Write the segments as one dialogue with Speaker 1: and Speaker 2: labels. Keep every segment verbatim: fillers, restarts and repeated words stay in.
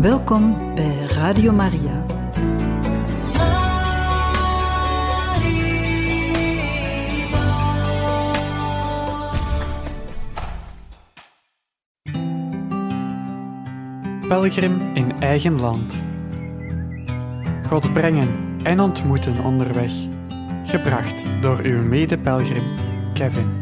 Speaker 1: Welkom bij Radio Maria.
Speaker 2: Pelgrim in eigen land. God brengen en ontmoeten onderweg. Gebracht door uw mede-pelgrim Kevin.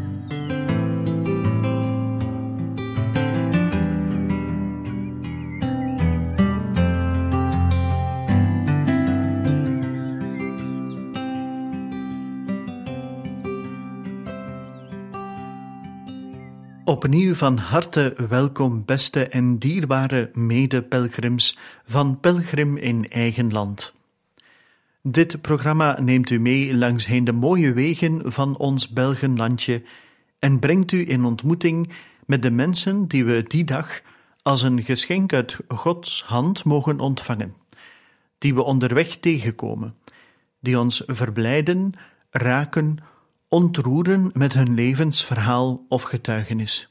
Speaker 3: Opnieuw van harte welkom, beste en dierbare mede-pelgrims van Pelgrim in eigen land. Dit programma neemt u mee langsheen de mooie wegen van ons Belgenlandje en brengt u in ontmoeting met de mensen die we die dag als een geschenk uit Gods hand mogen ontvangen, die we onderweg tegenkomen, die ons verblijden, raken, ontroeren met hun levensverhaal of getuigenis.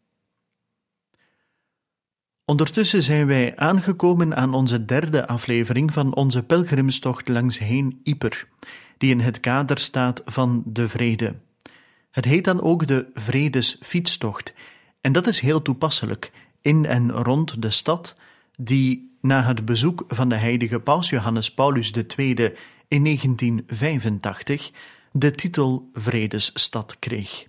Speaker 3: Ondertussen zijn wij aangekomen aan onze derde aflevering van onze pelgrimstocht langsheen Yper, die in het kader staat van de vrede. Het heet dan ook de Vredesfietstocht, en dat is heel toepasselijk in en rond de stad, die na het bezoek van de heilige paus Johannes Paulus de Tweede in negentien vijfentachtig de titel Vredesstad kreeg.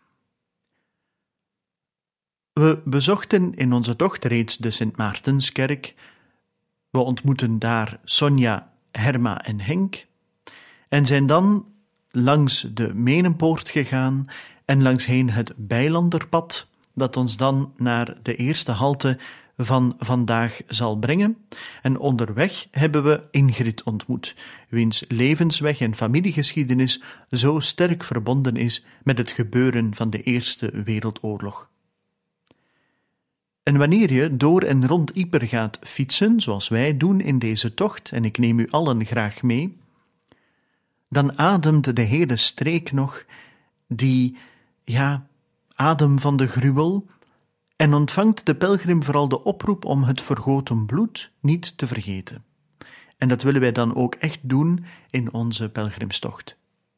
Speaker 3: We bezochten in onze tocht reeds de Sint Maartenskerk. We ontmoetten daar Sonja, Herma en Henk en zijn dan langs de Menenpoort gegaan en langsheen het Bijlanderpad, dat ons dan naar de eerste halte van vandaag zal brengen. En onderweg hebben we Ingrid ontmoet, wiens levensweg en familiegeschiedenis zo sterk verbonden is met het gebeuren van de Eerste Wereldoorlog. En wanneer je door en rond Yper gaat fietsen, zoals wij doen in deze tocht, en ik neem u allen graag mee, dan ademt de hele streek nog die, ja, adem van de gruwel, en ontvangt de pelgrim vooral de oproep om het vergoten bloed niet te vergeten. En dat willen wij dan ook echt doen in onze pelgrimstocht.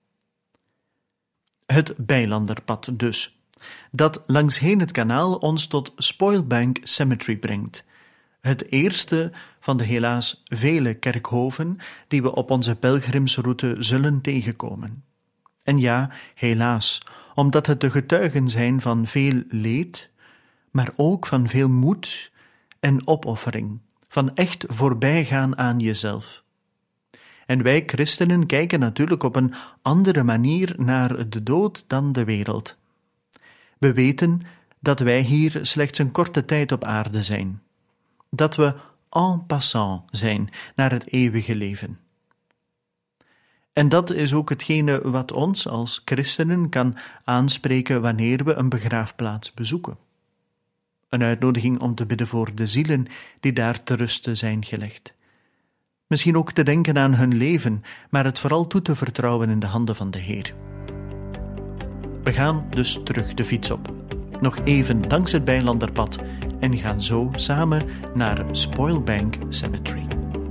Speaker 3: Het Bijlanderpad dus, dat langsheen het kanaal ons tot Spoilbank Cemetery brengt. Het eerste van de helaas vele kerkhoven die we op onze pelgrimsroute zullen tegenkomen. En ja, helaas, omdat het de getuigen zijn van veel leed, maar ook van veel moed en opoffering, van echt voorbijgaan aan jezelf. En wij christenen kijken natuurlijk op een andere manier naar de dood dan de wereld. We weten dat wij hier slechts een korte tijd op aarde zijn, dat we en passant zijn naar het eeuwige leven. En dat is ook hetgene wat ons als christenen kan aanspreken wanneer we een begraafplaats bezoeken. Een uitnodiging om te bidden voor de zielen die daar te rusten zijn gelegd. Misschien ook te denken aan hun leven, maar het vooral toe te vertrouwen in de handen van de Heer. We gaan dus terug de fiets op, nog even langs het Bijlanderpad en gaan zo samen naar Spoilbank Cemetery.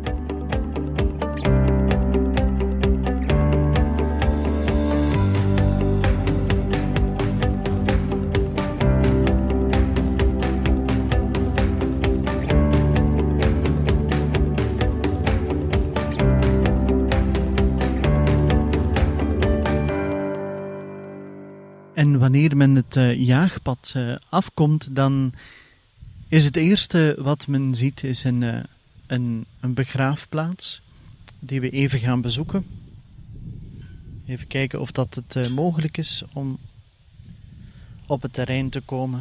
Speaker 3: En wanneer men het uh, jaagpad uh, afkomt, dan is het eerste wat men ziet is een, uh, een, een begraafplaats die we even gaan bezoeken. Even kijken of dat het uh, mogelijk is om op het terrein te komen.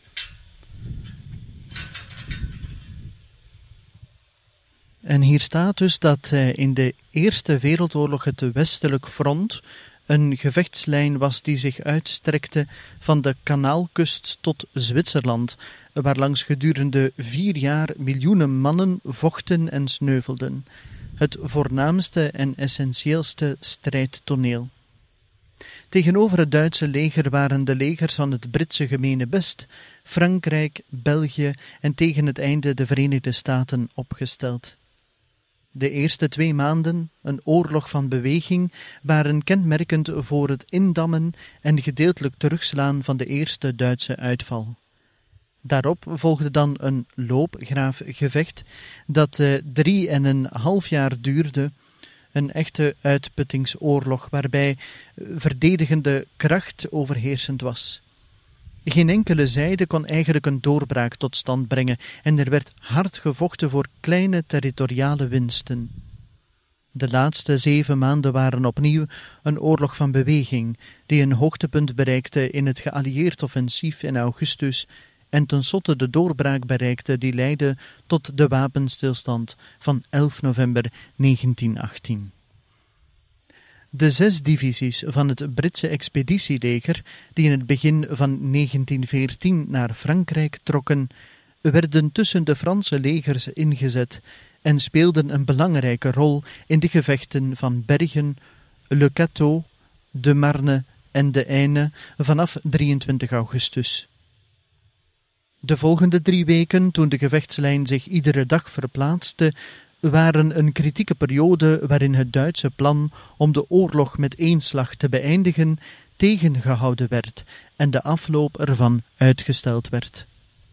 Speaker 3: En hier staat dus dat uh, in de Eerste Wereldoorlog het westelijk front een gevechtslijn was die zich uitstrekte van de Kanaalkust tot Zwitserland, waarlangs gedurende vier jaar miljoenen mannen vochten en sneuvelden. Het voornaamste en essentieelste strijdtoneel. Het Tegenover het Duitse leger waren de legers van het Britse gemeenebest, Frankrijk, België en tegen het einde de Verenigde Staten opgesteld. De eerste twee maanden, een oorlog van beweging, waren kenmerkend voor het indammen en gedeeltelijk terugslaan van de eerste Duitse uitval. Daarop volgde dan een loopgraafgevecht dat uh, drie en een half jaar duurde, een echte uitputtingsoorlog waarbij verdedigende kracht overheersend was. Geen enkele zijde kon eigenlijk een doorbraak tot stand brengen en er werd hard gevochten voor kleine territoriale winsten. De laatste zeven maanden waren opnieuw een oorlog van beweging, die een hoogtepunt bereikte in het geallieerd offensief in augustus en tenslotte de doorbraak bereikte die leidde tot de wapenstilstand van elf november negentien achttien. De zes divisies van het Britse expeditieleger, die in het begin van negentien veertien naar Frankrijk trokken, werden tussen de Franse legers ingezet en speelden een belangrijke rol in de gevechten van Bergen, Le Cateau, de Marne en de Aisne vanaf drieëntwintig augustus. De volgende drie weken, toen de gevechtslijn zich iedere dag verplaatste, waren een kritieke periode waarin het Duitse plan om de oorlog met één slag te beëindigen tegengehouden werd en de afloop ervan uitgesteld werd.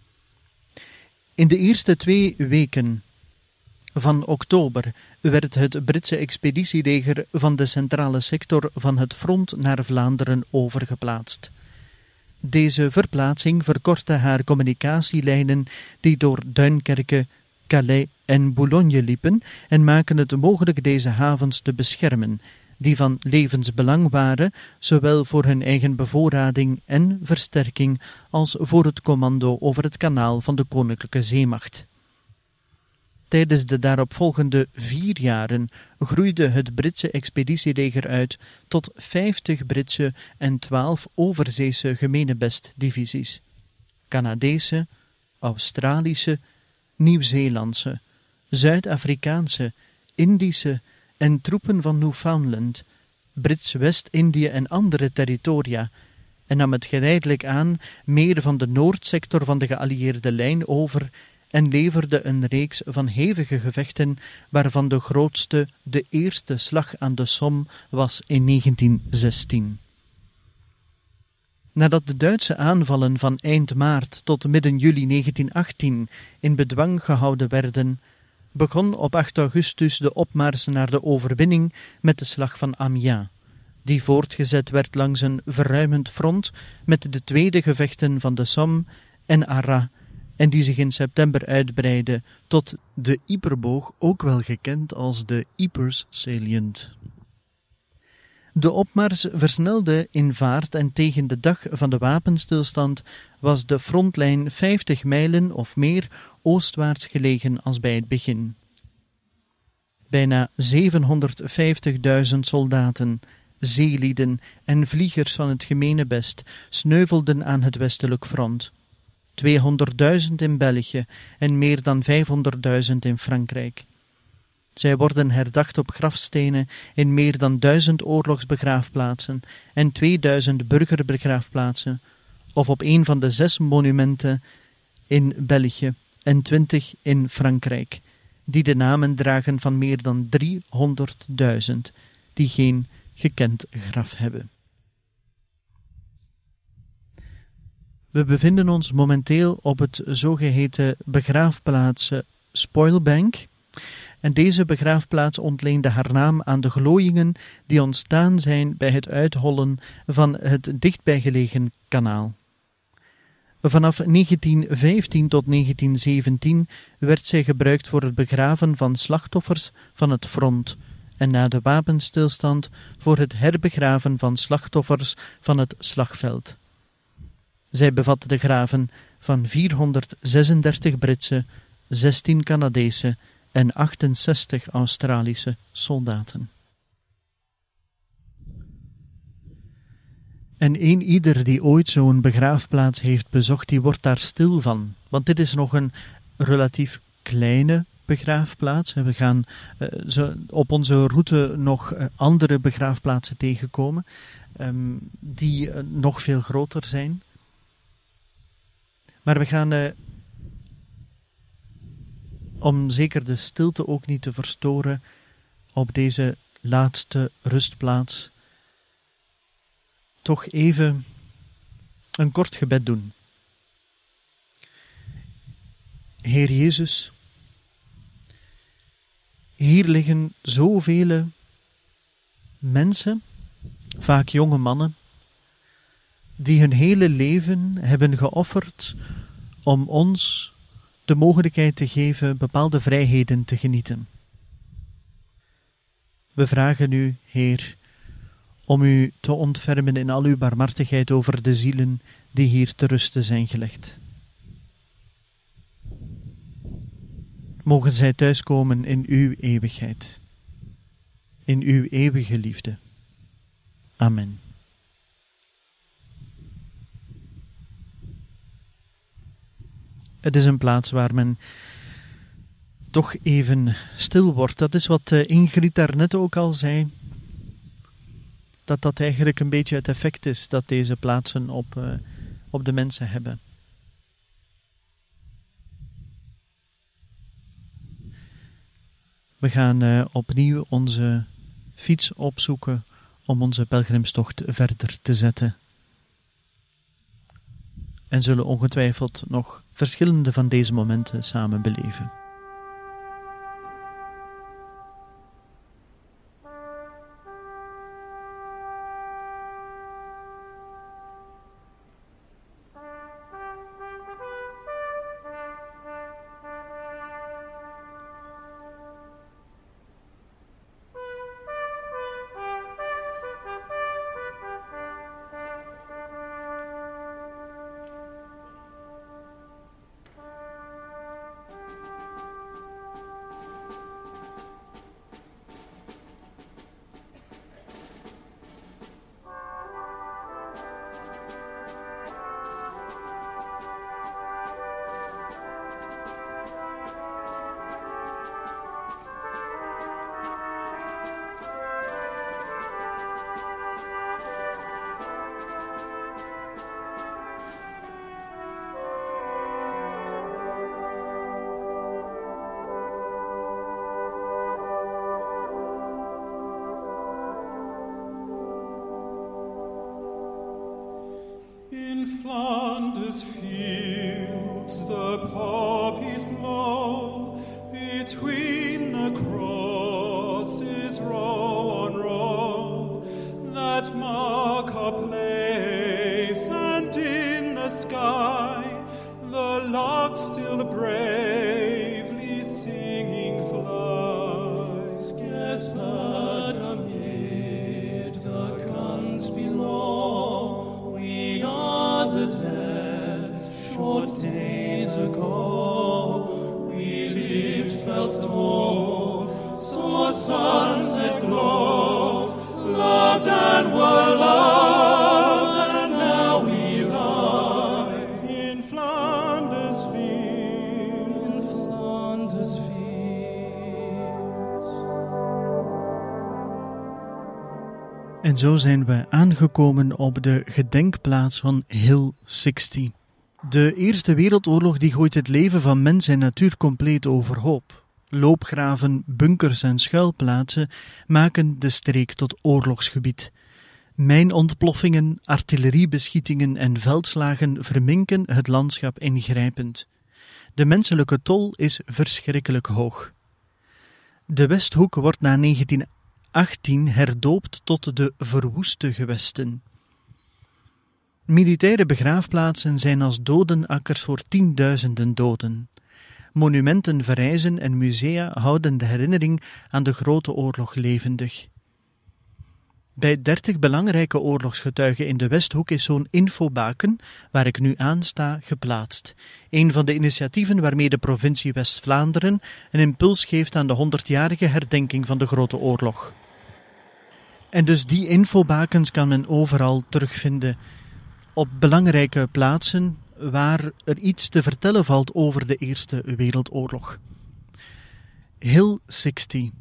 Speaker 3: In de eerste twee weken van oktober werd het Britse expeditieleger van de centrale sector van het front naar Vlaanderen overgeplaatst. Deze verplaatsing verkortte haar communicatielijnen die door Duinkerke, Calais en Boulogne liepen en maken het mogelijk deze havens te beschermen, die van levensbelang waren, zowel voor hun eigen bevoorrading en versterking als voor het commando over het kanaal van de Koninklijke Zeemacht. Tijdens de daaropvolgende vier jaren groeide het Britse expeditieleger uit tot vijftig Britse en twaalf overzeese gemeenebestdivisies, Canadese, Australische, Nieuw-Zeelandse, Zuid-Afrikaanse, Indische en troepen van Newfoundland, Brits West-Indië en andere territoria, en nam het geleidelijk aan meer van de noordsector van de geallieerde lijn over en leverde een reeks van hevige gevechten, waarvan de grootste de eerste slag aan de Somme was in negentien zestien. Nadat de Duitse aanvallen van eind maart tot midden juli negentien achttien in bedwang gehouden werden, begon op acht augustus de opmars naar de overwinning met de slag van Amiens, die voortgezet werd langs een verruimend front met de tweede gevechten van de Somme en Arras, en die zich in september uitbreidde tot de Yperboog, ook wel gekend als de Ypres Salient. De opmars versnelde in vaart en tegen de dag van de wapenstilstand was de frontlijn vijftig mijlen of meer oostwaarts gelegen als bij het begin. Bijna zevenhonderdvijftigduizend soldaten, zeelieden en vliegers van het gemeenebest sneuvelden aan het westelijk front. tweehonderdduizend in België en meer dan vijfhonderdduizend in Frankrijk. Zij worden herdacht op grafstenen in meer dan duizend oorlogsbegraafplaatsen en tweeduizend burgerbegraafplaatsen, of op een van de zes monumenten in België en twintig in Frankrijk, die de namen dragen van meer dan driehonderdduizend, die geen gekend graf hebben. We bevinden ons momenteel op het zogeheten begraafplaats Spoilbank. En deze begraafplaats ontleende haar naam aan de glooiingen die ontstaan zijn bij het uithollen van het dichtbijgelegen kanaal. Vanaf negentien vijftien tot negentien zeventien werd zij gebruikt voor het begraven van slachtoffers van het front en na de wapenstilstand voor het herbegraven van slachtoffers van het slagveld. Zij bevatte de graven van vierhonderdzesendertig Britse, zestien Canadese en achtenzestig Australische soldaten. En een ieder die ooit zo'n begraafplaats heeft bezocht, die wordt daar stil van. Want dit is nog een relatief kleine begraafplaats. We gaan uh, zo op onze route nog uh, andere begraafplaatsen tegenkomen. um, die uh, nog veel groter zijn. Maar we gaan, uh, om zeker de stilte ook niet te verstoren, op deze laatste rustplaats toch even een kort gebed doen. Heer Jezus, hier liggen zoveel mensen, vaak jonge mannen, die hun hele leven hebben geofferd om ons de mogelijkheid te geven bepaalde vrijheden te genieten. We vragen u, Heer, om u te ontfermen in al uw barmhartigheid over de zielen die hier te rusten zijn gelegd. Mogen zij thuiskomen in uw eeuwigheid, in uw eeuwige liefde. Amen. Het is een plaats waar men toch even stil wordt. Dat is wat Ingrid daarnet ook al zei. Dat dat eigenlijk een beetje het effect is dat deze plaatsen op, uh, op de mensen hebben. We gaan uh, opnieuw onze fiets opzoeken om onze pelgrimstocht verder te zetten. En zullen ongetwijfeld nog verschillende van deze momenten samen beleven.
Speaker 4: In Flanders fields the poppies blow, between the crosses row on row, that mark a place, and in the sky the lark still bravely singing flies. Scarce heard amid the guns below, we are the dead, short days ago. We lived, felt told, saw sunset glow, loved and were loved, and now we lie in Flanders fields, in Flanders fields.
Speaker 3: En zo zijn we aangekomen op de gedenkplaats van Hill zestig. De Eerste Wereldoorlog die gooit het leven van mens en natuur compleet overhoop. Loopgraven, bunkers en schuilplaatsen maken de streek tot oorlogsgebied. Mijnontploffingen, artilleriebeschietingen en veldslagen verminken het landschap ingrijpend. De menselijke tol is verschrikkelijk hoog. De Westhoek wordt na negentien achttien herdoopt tot de verwoeste gewesten. Militaire begraafplaatsen zijn als dodenakkers voor tienduizenden doden. Monumenten verrijzen en musea houden de herinnering aan de Grote Oorlog levendig. Bij dertig belangrijke oorlogsgetuigen in de Westhoek is zo'n infobaken, waar ik nu aan sta, geplaatst. Een van de initiatieven waarmee de provincie West-Vlaanderen een impuls geeft aan de honderdjarige herdenking van de Grote Oorlog. En dus die infobakens kan men overal terugvinden, op belangrijke plaatsen waar er iets te vertellen valt over de Eerste Wereldoorlog. Hill zestig.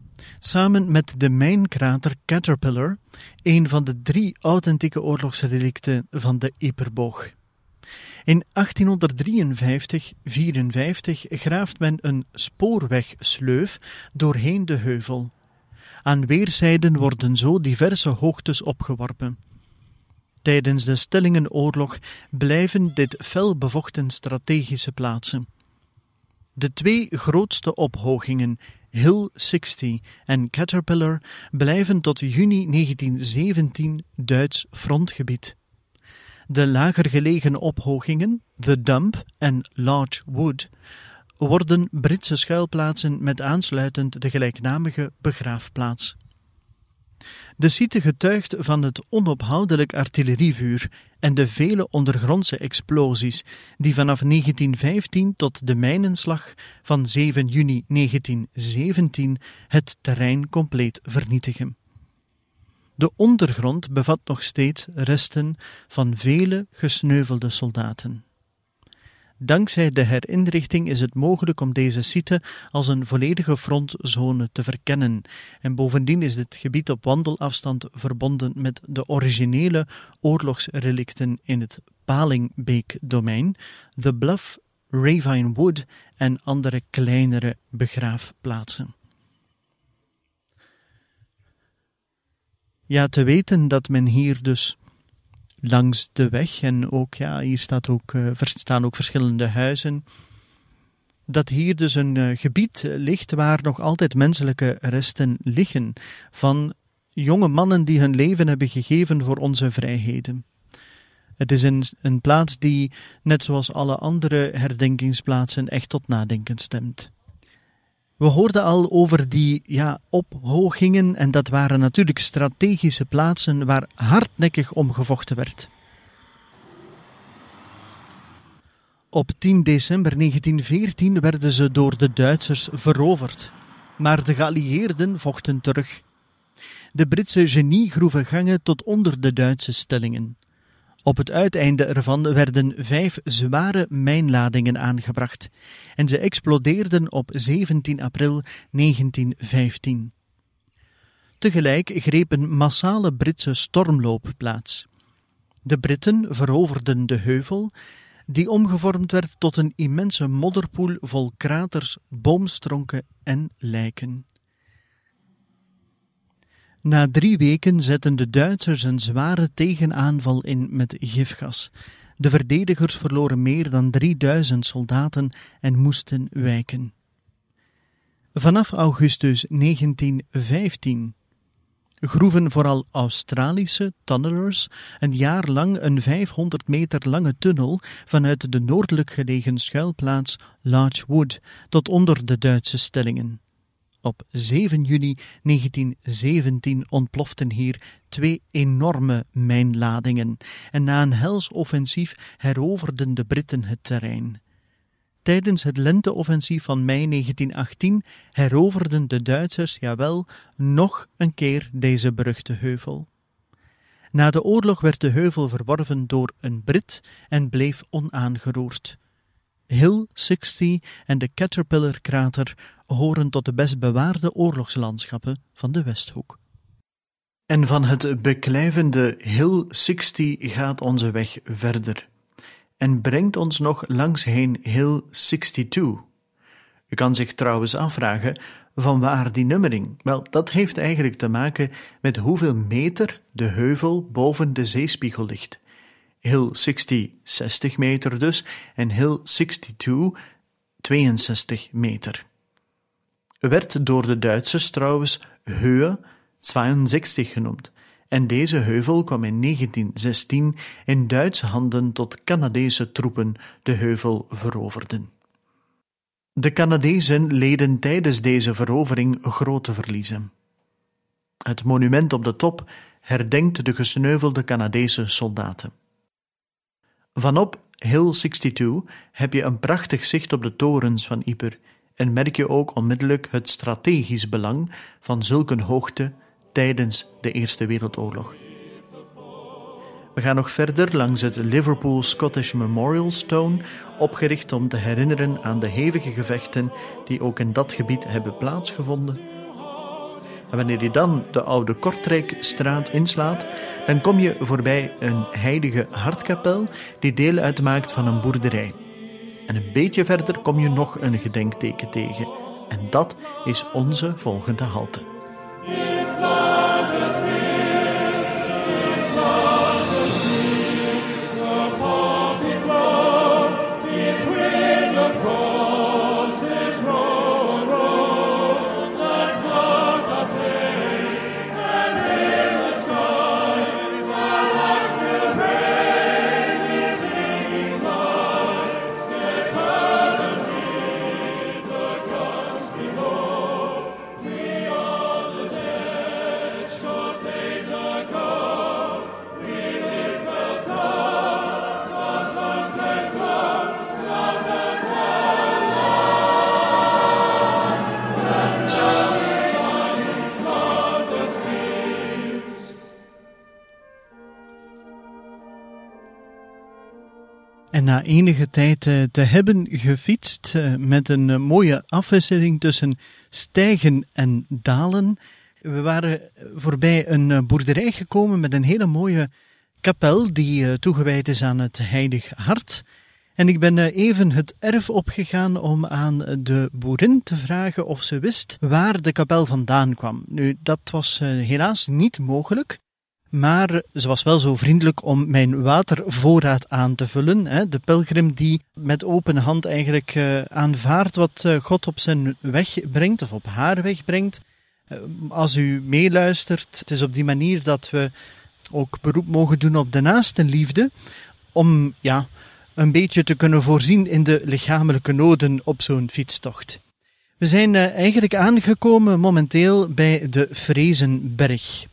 Speaker 3: samen met de mijnkrater Caterpillar, een van de drie authentieke oorlogsrelicten van de Yperboog. In achttienhonderddrieënvijftig vierenvijftig graaft men een spoorwegsleuf doorheen de heuvel. Aan weerszijden worden zo diverse hoogtes opgeworpen. Tijdens de Stellingenoorlog blijven dit fel bevochten strategische plaatsen. De twee grootste ophogingen, Hill zestig en Caterpillar, blijven tot juni negentien zeventien Duits frontgebied. De lager gelegen ophogingen, The Dump en Larch Wood, worden Britse schuilplaatsen met aansluitend de gelijknamige begraafplaats. De site getuigt van het onophoudelijk artillerievuur en de vele ondergrondse explosies die vanaf negentien vijftien tot de mijnenslag van zeven juni negentien zeventien het terrein compleet vernietigen. De ondergrond bevat nog steeds resten van vele gesneuvelde soldaten. Dankzij de herinrichting is het mogelijk om deze site als een volledige frontzone te verkennen en bovendien is dit gebied op wandelafstand verbonden met de originele oorlogsrelicten in het Palingbeek-domein, The Bluff, Ravine Wood en andere kleinere begraafplaatsen. Ja, te weten dat men hier dus langs de weg, en ook, ja, hier staat ook, uh, staan ook verschillende huizen, dat hier dus een uh, gebied ligt waar nog altijd menselijke resten liggen van jonge mannen die hun leven hebben gegeven voor onze vrijheden. Het is een, een plaats die, net zoals alle andere herdenkingsplaatsen, echt tot nadenken stemt. We hoorden al over die ja, ophogingen en dat waren natuurlijk strategische plaatsen waar hardnekkig om gevochten werd. Op tien december negentien veertien werden ze door de Duitsers veroverd, maar de geallieerden vochten terug. De Britse genie groeven gangen tot onder de Duitse stellingen. Op het uiteinde ervan werden vijf zware mijnladingen aangebracht en ze explodeerden op zeventien april negentien vijftien. Tegelijk greep een massale Britse stormloop plaats. De Britten veroverden de heuvel, die omgevormd werd tot een immense modderpoel vol kraters, boomstronken en lijken. Na drie weken zetten de Duitsers een zware tegenaanval in met gifgas. De verdedigers verloren meer dan drieduizend soldaten en moesten wijken. Vanaf augustus negentien vijftien groeven vooral Australische tunnelers een jaar lang een vijfhonderd meter lange tunnel vanuit de noordelijk gelegen schuilplaats Larch Wood tot onder de Duitse stellingen. Op zeven juni negentien zeventien ontploften hier twee enorme mijnladingen en na een hels offensief heroverden de Britten het terrein. Tijdens het lenteoffensief van mei negentien achttien heroverden de Duitsers, jawel, nog een keer deze beruchte heuvel. Na de oorlog werd de heuvel verworven door een Brit en bleef onaangeroerd. Hill zestig en de Caterpillar-krater horen tot de best bewaarde oorlogslandschappen van de Westhoek. En van het beklijvende Hill zestig gaat onze weg verder en brengt ons nog langsheen Hill zesentwintig. U kan zich trouwens afvragen, van waar die nummering? Wel, dat heeft eigenlijk te maken met hoeveel meter de heuvel boven de zeespiegel ligt. Hill zestig, zestig meter dus, en Hill zesentwintig, tweeënzestig meter. Werd door de Duitsers trouwens Höhe tweeënzestig genoemd, en deze heuvel kwam in negentien zestien in Duitse handen tot Canadese troepen de heuvel veroverden. De Canadezen leden tijdens deze verovering grote verliezen. Het monument op de top herdenkt de gesneuvelde Canadese soldaten. Vanop Hill zesentwintig heb je een prachtig zicht op de torens van Yper en merk je ook onmiddellijk het strategisch belang van zulke hoogte tijdens de Eerste Wereldoorlog. We gaan nog verder langs het Liverpool Scottish Memorial Stone, opgericht om te herinneren aan de hevige gevechten die ook in dat gebied hebben plaatsgevonden. En wanneer je dan de oude Kortrijkstraat inslaat, dan kom je voorbij een heilige hartkapel die deel uitmaakt van een boerderij. En een beetje verder kom je nog een gedenkteken tegen. En dat is onze volgende halte. En na enige tijd uh, te hebben gefietst uh, met een uh, mooie afwisseling tussen stijgen en dalen, we waren voorbij een uh, boerderij gekomen met een hele mooie kapel die uh, toegewijd is aan het Heilig Hart. En ik ben uh, even het erf opgegaan om aan de boerin te vragen of ze wist waar de kapel vandaan kwam. Nu, dat was uh, helaas niet mogelijk. Maar ze was wel zo vriendelijk om mijn watervoorraad aan te vullen. Hè. De pelgrim die met open hand eigenlijk uh, aanvaardt wat uh, God op zijn weg brengt, of op haar weg brengt. Uh, als u meeluistert, het is op die manier dat we ook beroep mogen doen op de naastenliefde, om ja, een beetje te kunnen voorzien in de lichamelijke noden op zo'n fietstocht. We zijn uh, eigenlijk aangekomen momenteel bij de Frezenberg.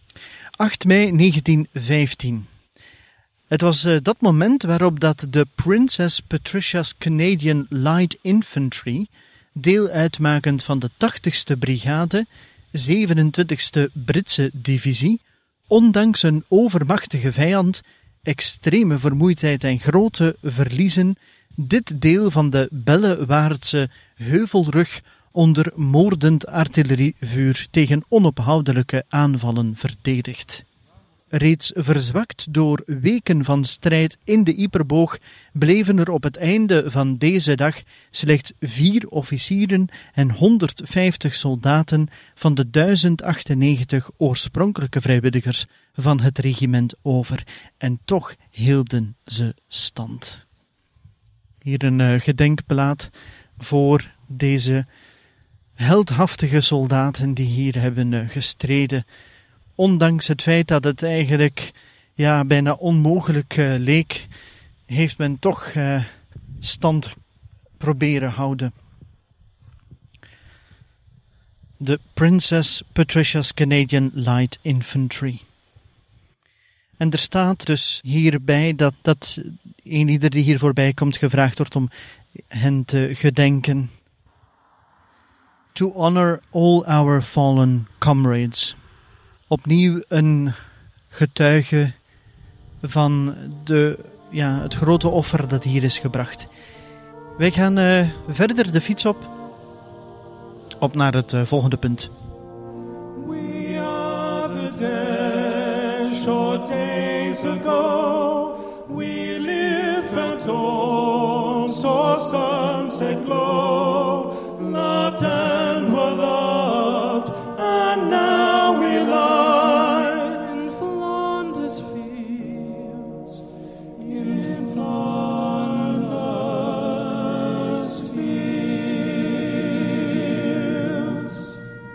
Speaker 3: acht mei negentien vijftien. Het was uh, dat moment waarop dat de Princess Patricia's Canadian Light Infantry, deel uitmakend van de tachtigste brigade, zevenentwintigste Britse divisie, ondanks een overmachtige vijand, extreme vermoeidheid en grote verliezen, dit deel van de Bellewaardse heuvelrug onder moordend artillerievuur tegen onophoudelijke aanvallen verdedigd. Reeds verzwakt door weken van strijd in de Yperboog bleven er op het einde van deze dag slechts vier officieren en honderdvijftig soldaten van de duizend achtennegentig oorspronkelijke vrijwilligers van het regiment over. En toch hielden ze stand. Hier een uh, gedenkplaat voor deze heldhaftige soldaten die hier hebben uh, gestreden. Ondanks het feit dat het eigenlijk ja, bijna onmogelijk uh, leek, heeft men toch uh, stand proberen houden. De Princess Patricia's Canadian Light Infantry. En er staat dus hierbij dat, dat een ieder die hier voorbij komt gevraagd wordt om hen te gedenken. To honor all our fallen comrades. Opnieuw een getuige van de, ja, het grote offer dat hier is gebracht. Wij gaan uh, verder de fiets op, op naar het uh, volgende punt.
Speaker 4: We are the dead, short days ago. We live and dawn, saw sunset glow, loved and were loved, and now we lie in Flanders fields, in Flanders fields.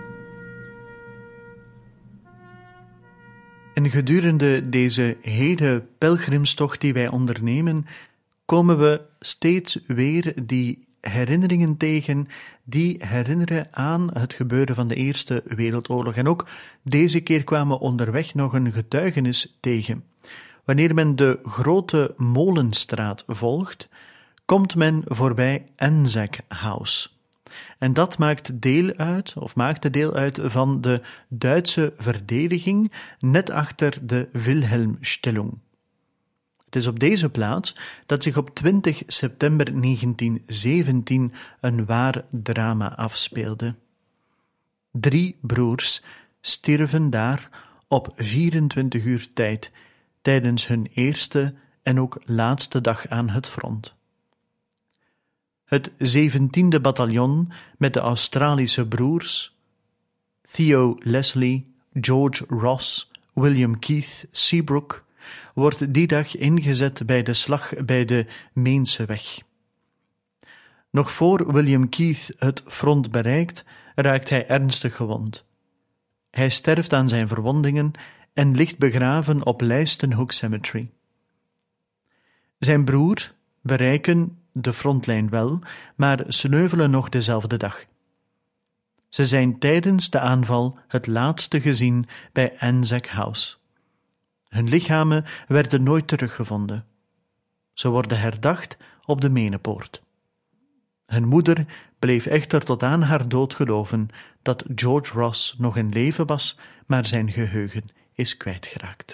Speaker 3: En gedurende deze hele pelgrimstocht die wij ondernemen, komen we steeds weer die herinneringen tegen die herinneren aan het gebeuren van de Eerste Wereldoorlog. En ook deze keer kwamen we onderweg nog een getuigenis tegen. Wanneer men de Grote Molenstraat volgt, komt men voorbij Anzac House. En dat maakt deel uit, of maakte deel uit van de Duitse verdediging net achter de Wilhelmstellung. Het is op deze plaats dat zich op twintig september negentien zeventien een waar drama afspeelde. Drie broers stierven daar op vierentwintig uur tijd tijdens hun eerste en ook laatste dag aan het front. Het zeventiende bataljon met de Australische broers, Theo Leslie, George Ross, William Keith Seabrook, wordt die dag ingezet bij de slag bij de Meenseweg. Nog voor William Keith het front bereikt, raakt hij ernstig gewond. Hij sterft aan zijn verwondingen en ligt begraven op Leistonhoek Cemetery. Zijn broer bereiken de frontlijn wel, maar sneuvelen nog dezelfde dag. Ze zijn tijdens de aanval het laatste gezien bij Anzac House. Hun lichamen werden nooit teruggevonden. Ze worden herdacht op de Menepoort. Hun moeder bleef echter tot aan haar dood geloven dat George Ross nog in leven was, maar zijn geheugen is kwijtgeraakt.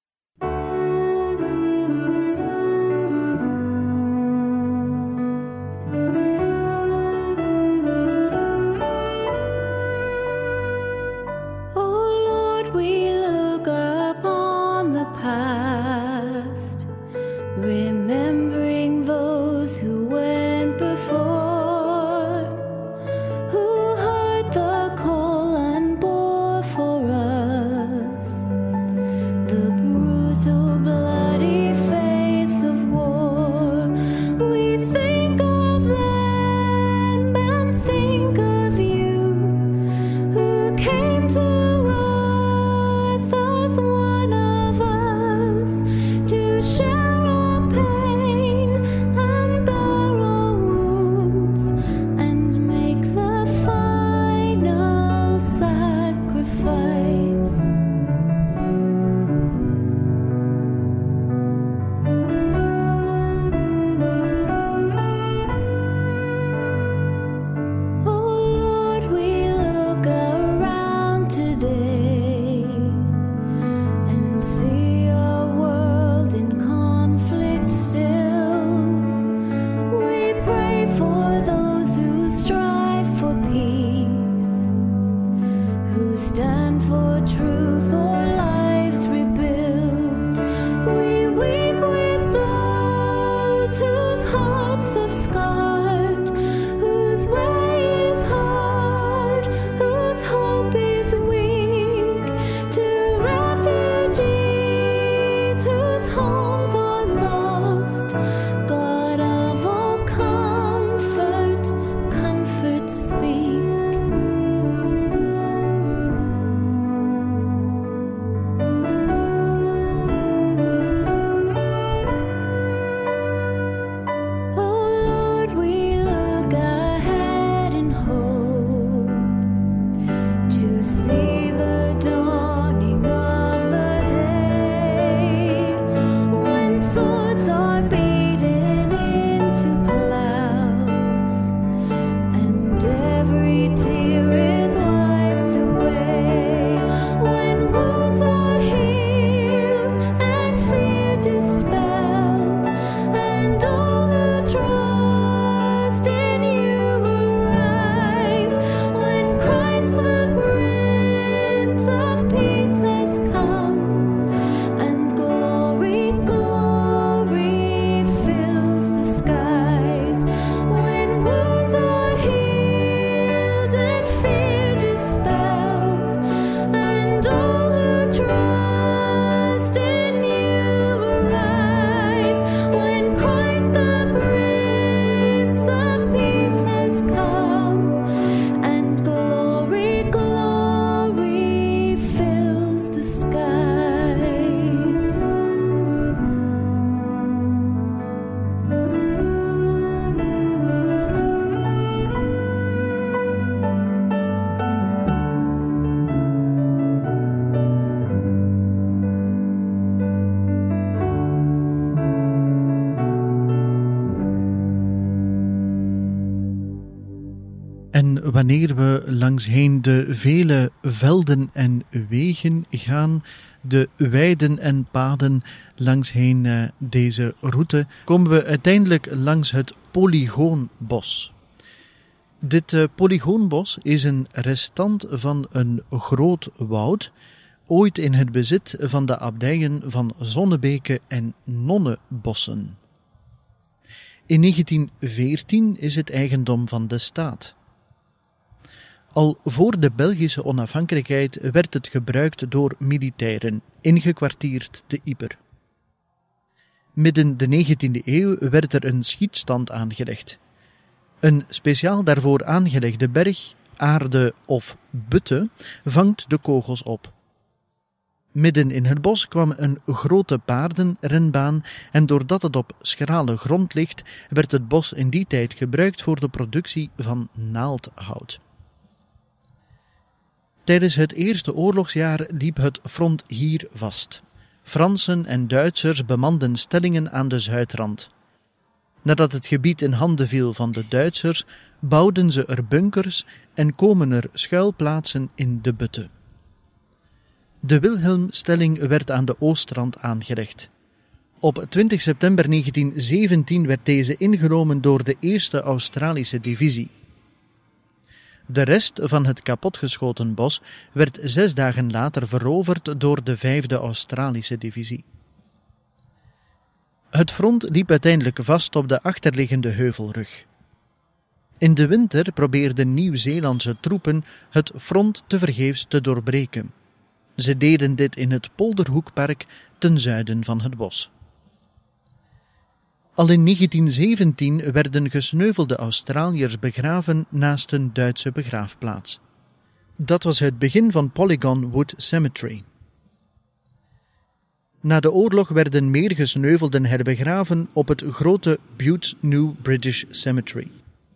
Speaker 3: En wanneer we langsheen de vele velden en wegen gaan, de weiden en paden langsheen uh, deze route, komen we uiteindelijk langs het Polygoonbos. Dit uh, polygoonbos is een restant van een groot woud, ooit in het bezit van de abdijen van Zonnebeke en Nonnebossen. In negentien veertien is het eigendom van de staat. Al voor de Belgische onafhankelijkheid werd het gebruikt door militairen, ingekwartierd te Yper. Midden de negentiende eeuw werd er een schietstand aangelegd. Een speciaal daarvoor aangelegde berg, aarde of butte vangt de kogels op. Midden in het bos kwam een grote paardenrenbaan en doordat het op schrale grond ligt, werd het bos in die tijd gebruikt voor de productie van naaldhout. Tijdens het Eerste Oorlogsjaar liep het front hier vast. Fransen en Duitsers bemanden stellingen aan de zuidrand. Nadat het gebied in handen viel van de Duitsers, bouwden ze er bunkers en komen er schuilplaatsen in de butte. De Wilhelmstelling werd aan de oostrand aangelegd. Op twintig september negentien zeventien werd deze ingenomen door de eerste Australische divisie. De rest van het kapotgeschoten bos werd zes dagen later veroverd door de vijfde Australische divisie. Het front liep uiteindelijk vast op de achterliggende heuvelrug. In de winter probeerden Nieuw-Zeelandse troepen het front tevergeefs te doorbreken. Ze deden dit in het Polderhoekpark ten zuiden van het bos. Al in negentien zeventien werden gesneuvelde Australiërs begraven naast een Duitse begraafplaats. Dat was het begin van Polygon Wood Cemetery. Na de oorlog werden meer gesneuvelden herbegraven op het grote Bute New British Cemetery.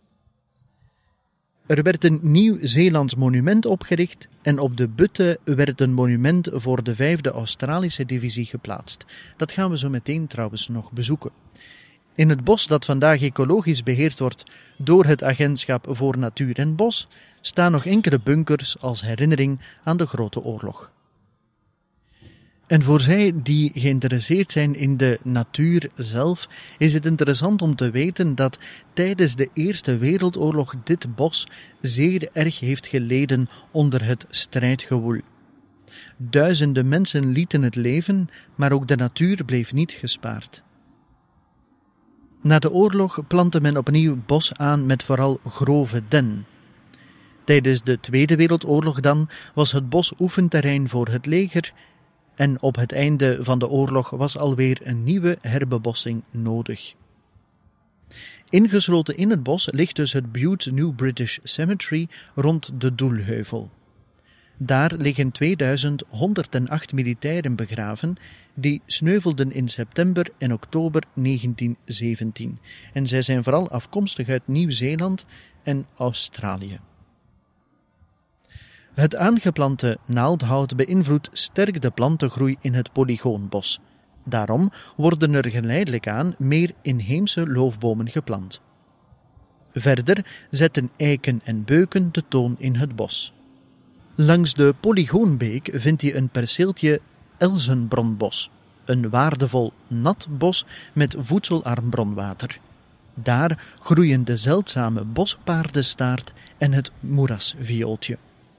Speaker 3: Er werd een Nieuw-Zeelands monument opgericht en op de butte werd een monument voor de vijfde Australische divisie geplaatst. Dat gaan we zo meteen trouwens nog bezoeken. In het bos dat vandaag ecologisch beheerd wordt door het Agentschap voor Natuur en Bos staan nog enkele bunkers als herinnering aan de Grote Oorlog. En voor zij die geïnteresseerd zijn in de natuur zelf, is het interessant om te weten dat tijdens de Eerste Wereldoorlog dit bos zeer erg heeft geleden onder het strijdgewoel. Duizenden mensen lieten het leven, maar ook de natuur bleef niet gespaard. Na de oorlog plantte men opnieuw bos aan met vooral grove den. Tijdens de Tweede Wereldoorlog dan was het bos oefenterrein voor het leger en op het einde van de oorlog was alweer een nieuwe herbebossing nodig. Ingesloten in het bos ligt dus het Bute New British Cemetery rond de Doelheuvel. Daar liggen tweeduizend honderdacht militairen begraven die sneuvelden in september en oktober negentien zeventien. En zij zijn vooral afkomstig uit Nieuw-Zeeland en Australië. Het aangeplante naaldhout beïnvloedt sterk de plantengroei in het polygoonbos. Daarom worden er geleidelijk aan meer inheemse loofbomen geplant. Verder zetten eiken en beuken de toon in het bos. Langs de Polygoonbeek vind je een perceeltje elzenbronbos, een waardevol nat bos met voedselarm bronwater. Daar groeien de zeldzame bospaardenstaart en het moerasviooltje.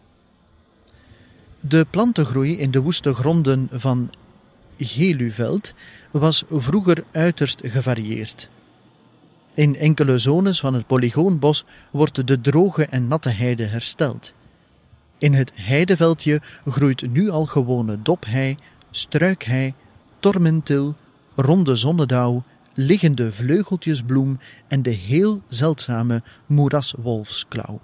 Speaker 3: De plantengroei in de woeste gronden van Geluveld was vroeger uiterst gevarieerd. In enkele zones van het polygoonbos wordt de droge en natte heide hersteld. In het heideveldje groeit nu al gewone dophei, struikhei, tormentil, ronde zonnedauw, liggende vleugeltjesbloem en de heel zeldzame moeraswolfsklauw.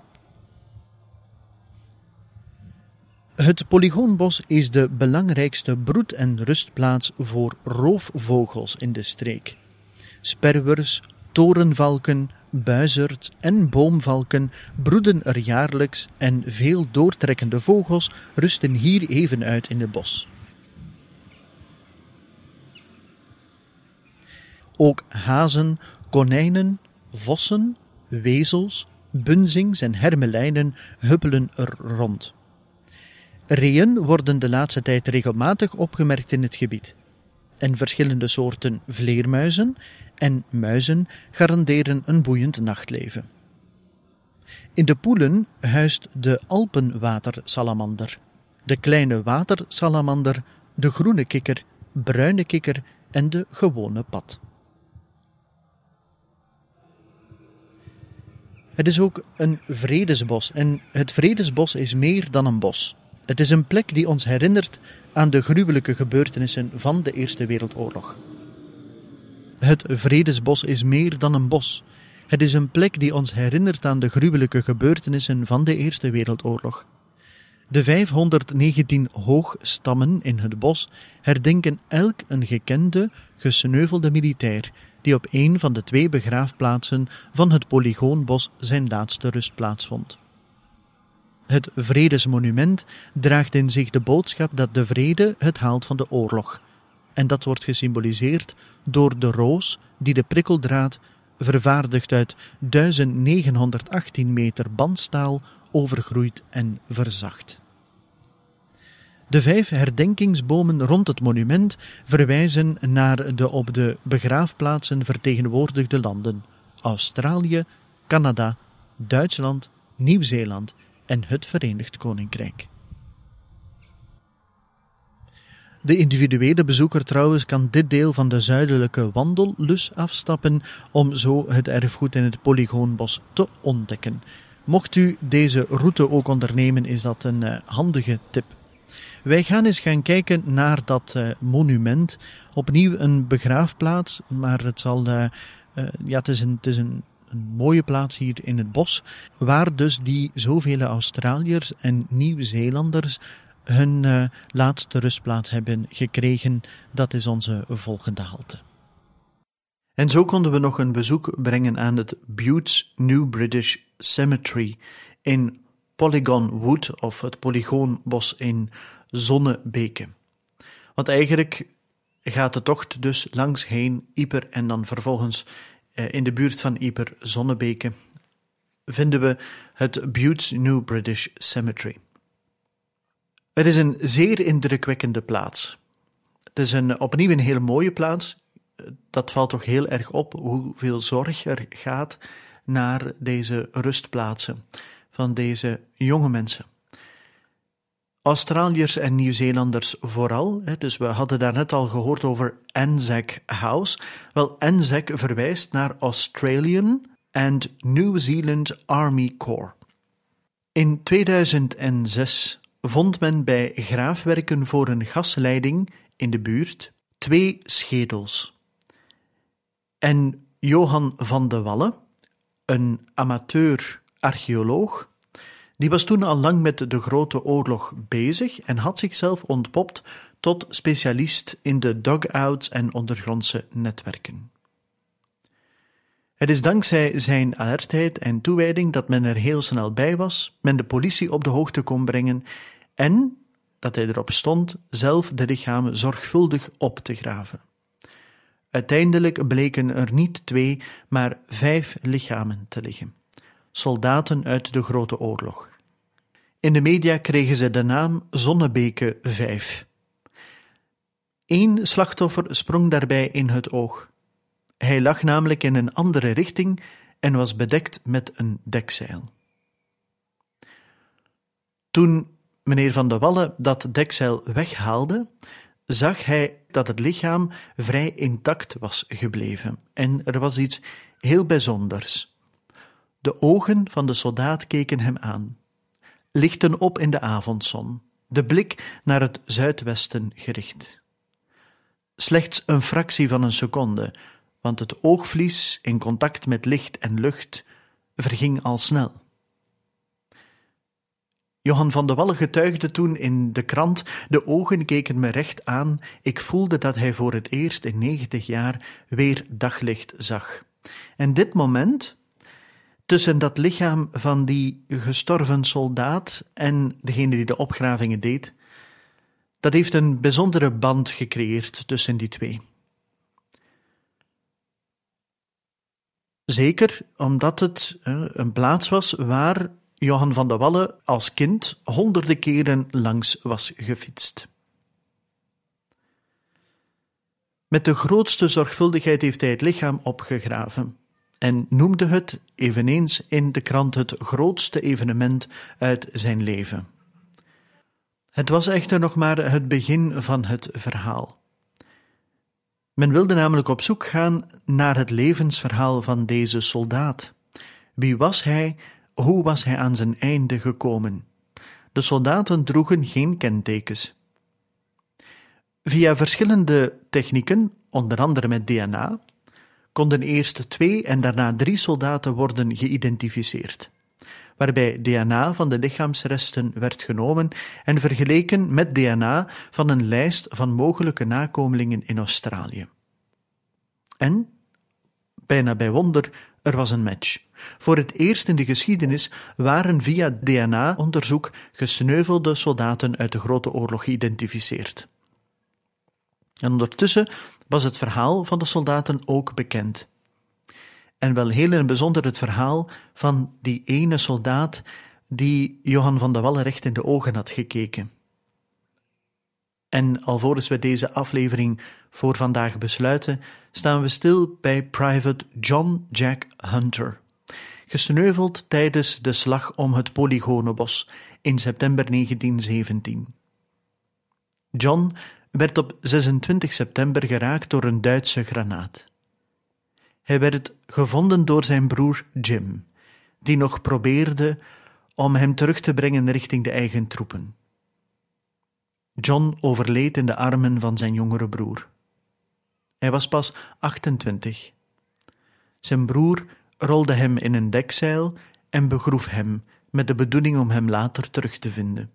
Speaker 3: Het polygoonbos is de belangrijkste broed- en rustplaats voor roofvogels in de streek. Sperwers, torenvalken, buizerds en boomvalken broeden er jaarlijks en veel doortrekkende vogels rusten hier even uit in het bos. Ook hazen, konijnen, vossen, wezels, bunzings en hermelijnen huppelen er rond. Reeën worden de laatste tijd regelmatig opgemerkt in het gebied. En verschillende soorten vleermuizen en muizen garanderen een boeiend nachtleven. In de poelen huist de Alpenwatersalamander, de kleine watersalamander, de groene kikker, bruine kikker en de gewone pad. Het is ook een vredesbos en het vredesbos is meer dan een bos. Het is een plek die ons herinnert aan de gruwelijke gebeurtenissen van de Eerste Wereldoorlog. Het vredesbos is meer dan een bos. Het is een plek die ons herinnert aan de gruwelijke gebeurtenissen van de Eerste Wereldoorlog. De vijfhonderdnegentien hoogstammen in het bos herdenken elk een gekende, gesneuvelde militair die op een van de twee begraafplaatsen van het Polygoonbos zijn laatste rustplaats vond. Het Vredesmonument draagt in zich de boodschap dat de vrede het haalt van de oorlog. En dat wordt gesymboliseerd door de roos die de prikkeldraad, vervaardigd uit duizend negenhonderdachttien meter bandstaal, overgroeit en verzacht. De vijf herdenkingsbomen rond het monument verwijzen naar de op de begraafplaatsen vertegenwoordigde landen: Australië, Canada, Duitsland, Nieuw-Zeeland en het Verenigd Koninkrijk. De individuele bezoeker trouwens kan dit deel van de zuidelijke wandellus afstappen om zo het erfgoed in het Polygoonbos te ontdekken. Mocht u deze route ook ondernemen, is dat een uh, handige tip. Wij gaan eens gaan kijken naar dat uh, monument. Opnieuw een begraafplaats, maar het, zal, uh, uh, ja, het is, een, het is een, een mooie plaats hier in het bos, waar dus die zoveel Australiërs en Nieuw-Zeelanders hun uh, laatste rustplaats hebben gekregen. Dat is onze volgende halte. En zo konden we nog een bezoek brengen aan het Buttes New British Cemetery in Polygon Wood, of het Polygoonbos in Zonnebeke. Want eigenlijk gaat de tocht dus langs heen Yper en dan vervolgens eh, in de buurt van Yper, Zonnebeke, vinden we het Buttes New British Cemetery. Het is een zeer indrukwekkende plaats. Het is een, opnieuw een heel mooie plaats. Dat valt toch heel erg op hoeveel zorg er gaat naar deze rustplaatsen van deze jonge mensen. Australiërs en Nieuw-Zeelanders vooral. Dus we hadden daarnet al gehoord over Anzac House. Wel, Anzac verwijst naar Australian and New Zealand Army Corps. In tweeduizend zes vond men bij graafwerken voor een gasleiding in de buurt twee schedels. En Johan van de Walle, een amateur-archeoloog, die was toen al lang met de Grote Oorlog bezig en had zichzelf ontpopt tot specialist in de dugouts en ondergrondse netwerken. Het is dankzij zijn alertheid en toewijding dat men er heel snel bij was, men de politie op de hoogte kon brengen en dat hij erop stond zelf de lichamen zorgvuldig op te graven. Uiteindelijk bleken er niet twee, maar vijf lichamen te liggen. Soldaten uit de Grote Oorlog. In de media kregen ze de naam Zonnebeke vijf. Eén slachtoffer sprong daarbij in het oog. Hij lag namelijk in een andere richting en was bedekt met een dekzeil. Toen meneer Van de Walle dat dekzeil weghaalde, zag hij dat het lichaam vrij intact was gebleven. En er was iets heel bijzonders. De ogen van de soldaat keken hem aan, lichten op in de avondzon, de blik naar het zuidwesten gericht. Slechts een fractie van een seconde, want het oogvlies in contact met licht en lucht verging al snel. Johan van de Walle getuigde toen in de krant: de ogen keken me recht aan, ik voelde dat hij voor het eerst in negentig jaar weer daglicht zag. En dit moment, tussen dat lichaam van die gestorven soldaat en degene die de opgravingen deed, dat heeft een bijzondere band gecreëerd tussen die twee. Zeker omdat het uh, een plaats was waar Johan van de Walle als kind honderden keren langs was gefietst. Met de grootste zorgvuldigheid heeft hij het lichaam opgegraven. en noemde het eveneens in de krant het grootste evenement uit zijn leven. Het was echter nog maar het begin van het verhaal. Men wilde namelijk op zoek gaan naar het levensverhaal van deze soldaat. Wie was hij? Hoe was hij aan zijn einde gekomen? De soldaten droegen geen kentekens. Via verschillende technieken, onder andere met D N A, konden eerst twee en daarna drie soldaten worden geïdentificeerd, waarbij D N A van de lichaamsresten werd genomen en vergeleken met D N A van een lijst van mogelijke nakomelingen in Australië. En, bijna bij wonder, er was een match. Voor het eerst in de geschiedenis waren via D N A-onderzoek gesneuvelde soldaten uit de Grote Oorlog geïdentificeerd. En ondertussen was het verhaal van de soldaten ook bekend. En wel heel in het bijzonder het verhaal van die ene soldaat die Johan van de Wallen recht in de ogen had gekeken. En alvorens we deze aflevering voor vandaag besluiten, staan we stil bij Private John Jack Hunter, gesneuveld tijdens de slag om het Polygonenbos in september negentien zeventien. John werd op zesentwintig september geraakt door een Duitse granaat. Hij werd gevonden door zijn broer Jim, die nog probeerde om hem terug te brengen richting de eigen troepen. John overleed in de armen van zijn jongere broer. Hij was pas achtentwintig. Zijn broer rolde hem in een dekzeil en begroef hem met de bedoeling om hem later terug te vinden.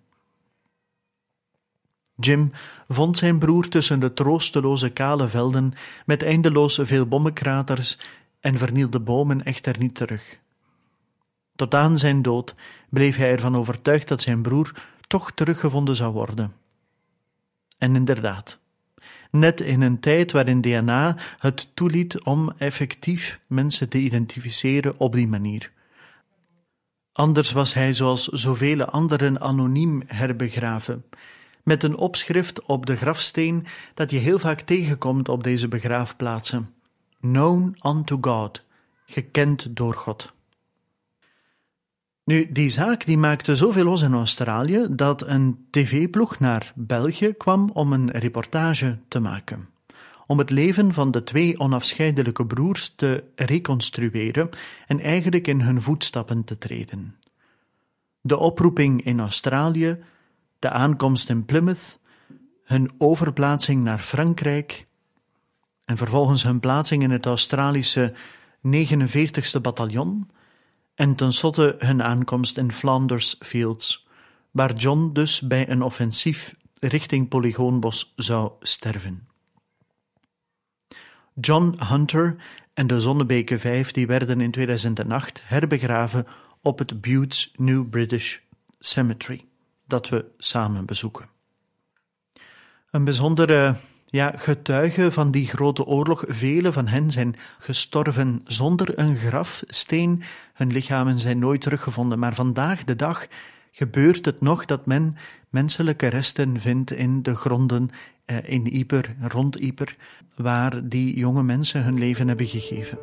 Speaker 3: Jim vond zijn broer tussen de troosteloze kale velden met eindeloos veel bommenkraters en vernielde bomen echter niet terug. Tot aan zijn dood bleef hij ervan overtuigd dat zijn broer toch teruggevonden zou worden. En inderdaad, net in een tijd waarin D N A het toeliet om effectief mensen te identificeren op die manier. Anders was hij zoals zoveel anderen anoniem herbegraven, met een opschrift op de grafsteen dat je heel vaak tegenkomt op deze begraafplaatsen. Known unto God, gekend door God. Nu, die zaak die maakte zoveel los in Australië dat een tv-ploeg naar België kwam om een reportage te maken. Om het leven van de twee onafscheidelijke broers te reconstrueren en eigenlijk in hun voetstappen te treden. De oproeping in Australië, de aankomst in Plymouth, hun overplaatsing naar Frankrijk en vervolgens hun plaatsing in het Australische negenenveertigste bataljon en tenslotte hun aankomst in Flanders Fields, waar John dus bij een offensief richting Polygoonbos zou sterven. John Hunter en de Zonnebeke vijf die werden in tweeduizend acht herbegraven op het Buttes New British Cemetery, dat we samen bezoeken. Een bijzondere ja, getuige van die grote oorlog. Vele van hen zijn gestorven zonder een grafsteen. Hun lichamen zijn nooit teruggevonden. Maar vandaag de dag gebeurt het nog dat men menselijke resten vindt in de gronden eh, in Yper, rond Yper, waar die jonge mensen hun leven hebben gegeven.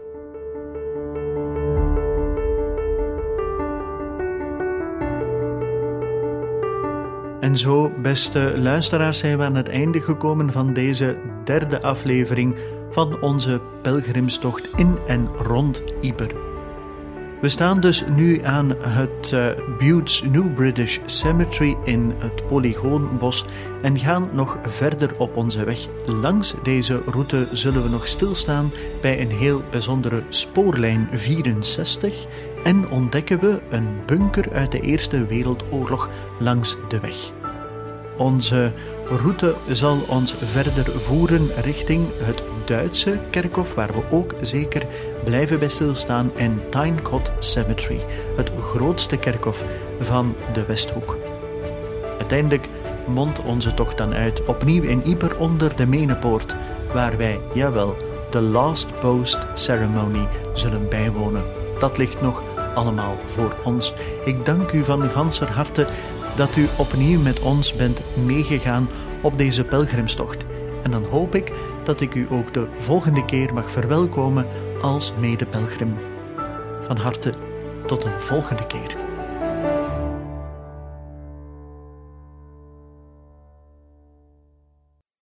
Speaker 3: En zo, beste luisteraars, zijn we aan het einde gekomen van deze derde aflevering van onze pelgrimstocht in en rond Yper. We staan dus nu aan het uh, Buttes New British Cemetery in het Polygoonbos en gaan nog verder op onze weg. Langs deze route zullen we nog stilstaan bij een heel bijzondere spoorlijn vierenzestig en ontdekken we een bunker uit de Eerste Wereldoorlog langs de weg. Onze route zal ons verder voeren richting het Duitse kerkhof, waar we ook zeker blijven bij stilstaan, en Tynecott Cemetery, het grootste kerkhof van de Westhoek. Uiteindelijk mondt onze tocht dan uit, opnieuw in Yper onder de Menepoort, waar wij, jawel, de Last Post Ceremony zullen bijwonen. Dat ligt nog allemaal voor ons. Ik dank u van ganser harte dat u opnieuw met ons bent meegegaan op deze pelgrimstocht. En dan hoop ik dat ik u ook de volgende keer mag verwelkomen als medepelgrim. Van harte tot een volgende keer.